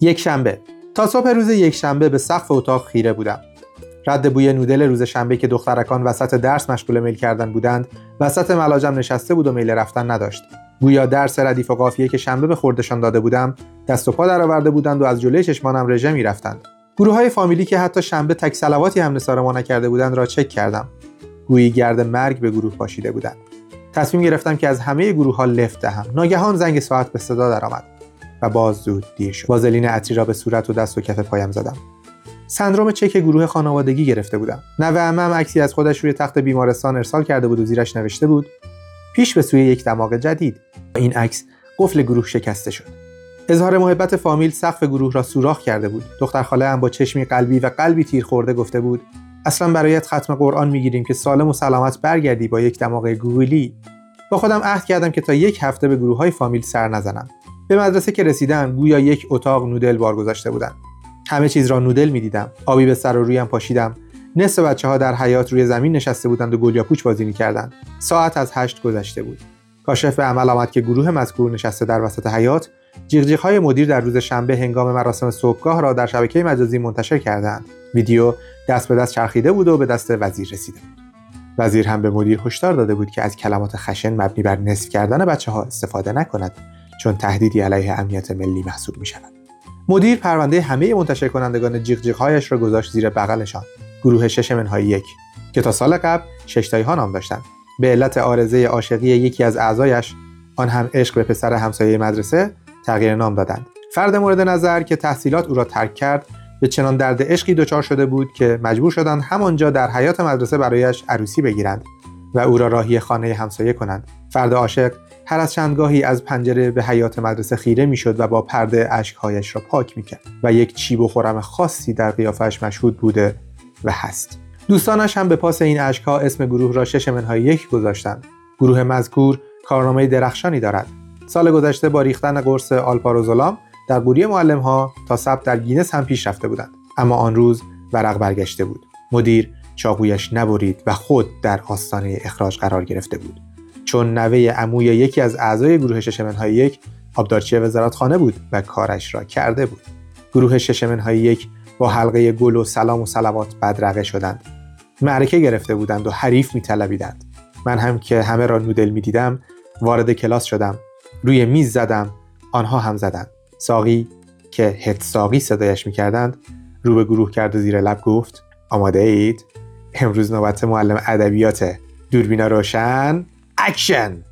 یکشنبه. تا صبح روز یکشنبه به سقف اتاق خیره بودم. رد بوی نودل روز شنبه که دخترکان وسط درس مشغول میل کردن بودند، وسط ملاجم نشسته بود و میل رفتن نداشت. گویا درس ردیف و قافیه که شنبه به خوردشان داده بودم، دست و پا درآورده بودند و از جلوی چشمانم رژه می‌رفتند. گروه‌های فامیلی که حتی شنبه تک صلواتی هم نثار ما نکرده بودند را چک کردم. گویی گرد مرگ به گروه پاشیده بودند. تصمیم گرفتم که از همه گروه‌ها لفت دهم. ناگهان زنگ ساعت به صدا درآمد و باز زود دیر شد. وازلین عطری را به صورت و دست و کف پایم زدم. سندرم چک گروه خانوادگی گرفته بودم. نوه عمم عکسی از خودش روی تخت بیمارستان ارسال کرده بود و زیرش نوشته بود: پیش به سوی یک دماغ جدید. این عکس قفل گروه شکسته شد. اظهار محبت فامیل سقف گروه را سوراخ کرده بود. دختر خاله هم با چشمی قلبی و قلبی تیر خورده گفته بود: اصلا برایت ختم قرآن میگیریم که سالم و سلامت برگردی با یک دماغ گوگلی. با خودم عهد کردم که تا یک هفته به گروه‌های فامیل سر نزنم. به مدرسه که رسیدم گویا یک اتاق نودل بار گذاشته بودند. همه چیز را نودل می‌دیدم. آبی به سر و رویم پاشیدم. نصف بچه‌ها در حیاط روی زمین نشسته بودند و گلیا پوچ بازی می‌کردند. ساعت از 8 گذشته بود. کاشف به عمل آمد که گروه مذکور نشسته در وسط حیاط جیغ‌جیغ‌های مدیر در روز شنبه هنگام مراسم صبحگاه را در شبکه مجازی منتشر کردند. ویدیو دست به دست چرخیده بود و به دست وزیر رسیده بود. وزیر هم به مدیر هشدار داده بود که از کلمات خشن مبنی بر نصف کردن بچه‌ها استفاده نکند، چون تهدیدی علیه امنیت ملی محسوب می‌شود. مدیر پرونده همه منتشر کنندگان جیغ‌جیغ‌هایش را گذاشت زیر بغلشان. گروه 6-1 که تا سال قبل 6 تای‌ها نام داشتند. به علت عارضه عاشقی یکی از اعضایش، آن هم عشق به پسر همسایه مدرسه، تغییر نام دادند. فرد مورد نظر که تحصیلات او را ترک کرد، به چنان درد عشقی دچار شده بود که مجبور شدند همانجا در حیاط مدرسه برایش عروسی بگیرند و او را راهی خانه همسایه کنند. فرد عاشق هر از چندگاهی از پنجره به حیاط مدرسه خیره میشد و با پرده اشک‌هایش را پاک میکرد و یک چیب و خرم خاصی در قیافه‌اش مشهود بوده و هست. دوستانش هم به پاس این اشک‌ها اسم گروه را 6-1 گذاشتند. گروه مذکور کارنامه درخشانی دارد. سال گذشته با ریختن قرص آلپارازولام در قوری معلم‌ها تا ثبت در گینس هم پیش رفته بودند. اما آن روز ورق برگشته بود. مدیر چاقویش نبرید و خود در آستانه اخراج قرار گرفته بود، چون نوه عموی یکی از اعضای گروه 6-1 آبدارچی وزارتخانه بود و کارش را کرده بود. گروه 6-1 با حلقه گل و سلام و صلوات بدرقه شدند. معرکه گرفته بودند و حریف می‌طلبیدند. من هم که همه را نودل می‌دیدم وارد کلاس شدم. روی میز زدم، آنها هم زدند. ساقی که هد ساقی صدایش می‌کردند رو به گروه کرد و زیر لب گفت: آماده اید؟ امروز نوبت معلم ادبیاته. دوربینا روشن، اکشن!